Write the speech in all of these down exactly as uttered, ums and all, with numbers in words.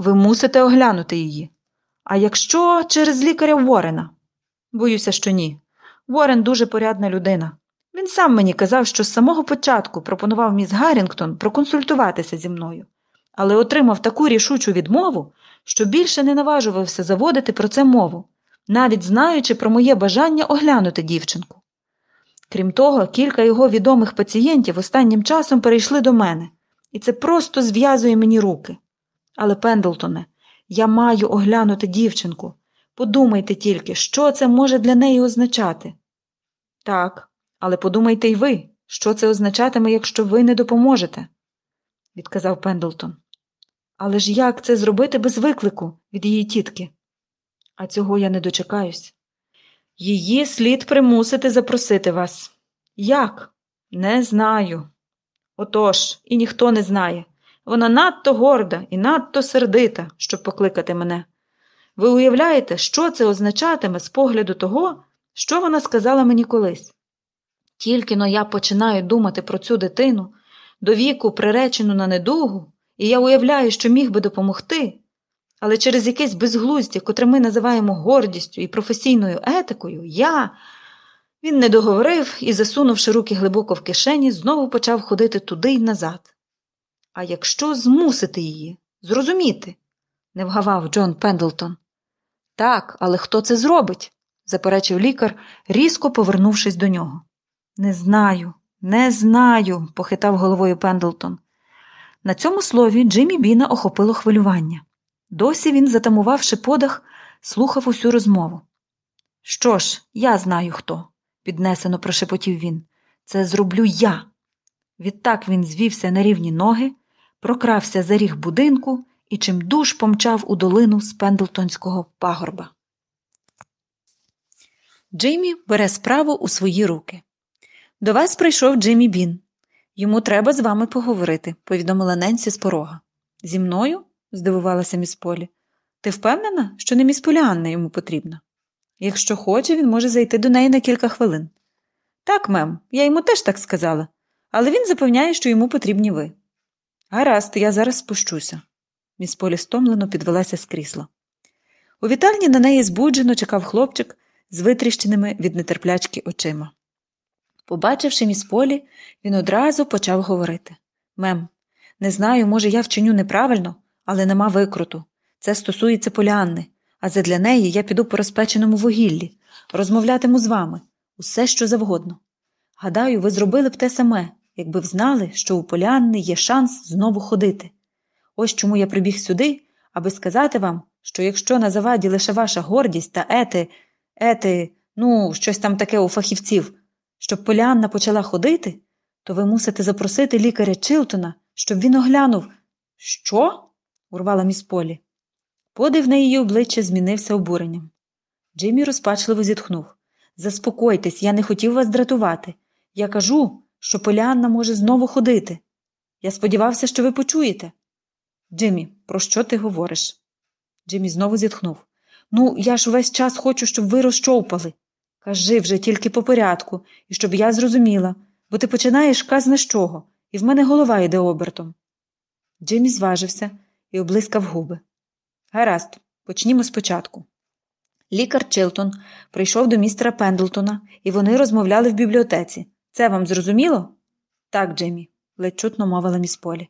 Ви мусите оглянути її. А якщо через лікаря Уоррена? Боюся, що ні. Уоррен дуже порядна людина. Він сам мені казав, що з самого початку пропонував міс Гаррінгтон проконсультуватися зі мною, але отримав таку рішучу відмову, що більше не наважувався заводити про це мову, навіть знаючи про моє бажання оглянути дівчинку. Крім того, кілька його відомих пацієнтів останнім часом перейшли до мене, і це просто зв'язує мені руки. Але, Пендлтоне, я маю оглянути дівчинку. Подумайте тільки, що це може для неї означати. Так, але подумайте й ви, що це означатиме, якщо ви не допоможете, відказав Пендлтон. Але ж як це зробити без виклику від її тітки? А цього я не дочекаюсь. Її слід примусити запросити вас. Як? Не знаю. Отож, і ніхто не знає. Вона надто горда і надто сердита, щоб покликати мене. Ви уявляєте, що це означатиме з погляду того, що вона сказала мені колись? Тільки-но я починаю думати про цю дитину, до віку приречену на недугу, і я уявляю, що міг би допомогти, але через якесь безглуздя, котре ми називаємо гордістю і професійною етикою, я... Він не договорив і, засунувши руки глибоко в кишені, знову почав ходити туди й назад. А якщо змусити її? Зрозуміти? Не вгавав Джон Пендлтон. Так, але хто це зробить? Заперечив лікар, різко повернувшись до нього. Не знаю, не знаю, похитав головою Пендлтон. На цьому слові Джиммі Біна охопило хвилювання. Досі він, затамувавши подих, слухав усю розмову. Що ж, я знаю хто, піднесено прошепотів він. Це зроблю я. Відтак він звівся на рівні ноги, прокрався за ріг будинку і чимдуж помчав у долину з Пендлтонського пагорба. Джиммі бере справу у свої руки. До вас прийшов Джиммі Бін. Йому треба з вами поговорити, повідомила Ненсі з порога. Зі мною? Здивувалася міс Полі. Ти впевнена, що не міс Поліанна йому потрібна? Якщо хоче, він може зайти до неї на кілька хвилин. Так, мем, я йому теж так сказала, але він запевняє, що йому потрібні ви. Гаразд, я зараз спущуся. Міс Полі стомлено підвелася з крісла. У вітальні на неї збуджено чекав хлопчик з витріщеними від нетерплячки очима. Побачивши міс Полі, він одразу почав говорити. Мем, не знаю, може я вчиню неправильно, але нема викруту. Це стосується Поліанни, а задля неї я піду по розпеченому вугіллі, розмовлятиму з вами, усе що завгодно. Гадаю, ви зробили б те саме, якби б знали, що у Поліанни є шанс знову ходити. Ось чому я прибіг сюди, аби сказати вам, що якщо на заваді лише ваша гордість та ети, ети, ну, щось там таке у фахівців, щоб Поліанна почала ходити, то ви мусите запросити лікаря Чилтона, щоб він оглянув. Що? Урвала міс Полі. Подив на її обличчя змінився обуренням. Джиммі розпачливо зітхнув. Заспокойтесь, я не хотів вас дратувати. Я кажу, що Поліанна може знову ходити. Я сподівався, що ви почуєте. Джиммі, про що ти говориш? Джиммі знову зітхнув. Ну, я ж увесь час хочу, щоб ви розчовпали. Кажи вже тільки по порядку, і щоб я зрозуміла, бо ти починаєш казна з чого, і в мене голова йде обертом. Джиммі зважився і облискав губи. Гаразд, почнімо спочатку. Лікар Чилтон прийшов до містера Пендлтона, і вони розмовляли в бібліотеці. Це вам зрозуміло? Так, Джиммі, ледь чутно мовила міс Полі.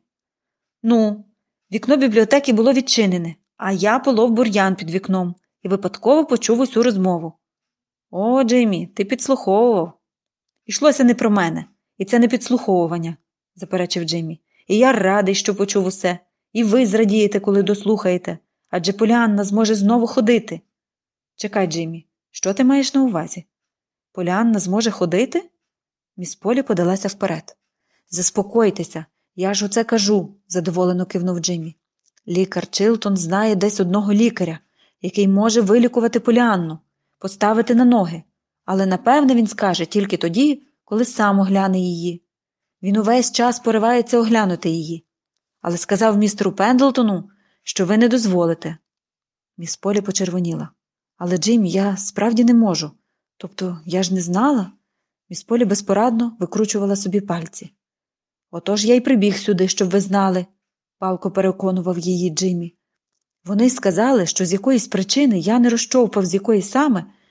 Ну, вікно бібліотеки було відчинене, а я полов бур'ян під вікном і випадково почув усю розмову. О, Джиммі, ти підслуховував. Ішлося не про мене, і це не підслуховування, заперечив Джиммі. І я радий, що почув усе. І ви зрадієте, коли дослухаєте, адже Поліанна зможе знову ходити. Чекай, Джиммі, що ти маєш на увазі? Поліанна зможе ходити? Міс Полі подалася вперед. Заспокойтеся, я ж оце кажу, задоволено кивнув Джиммі. Лікар Чилтон знає десь одного лікаря, який може вилікувати Поліанну, поставити на ноги, але напевне він скаже тільки тоді, коли сам огляне її. Він увесь час поривається оглянути її, але сказав містеру Пендлтону, що ви не дозволите. Міс Полі почервоніла. Але, Джиммі, я справді не можу. Тобто, я ж не знала. Міс Полі безпорадно викручувала собі пальці. Отож я й прибіг сюди, щоб ви знали, палко переконував її Джиммі. Вони сказали, що з якоїсь причини я не розчовпав, з якої саме,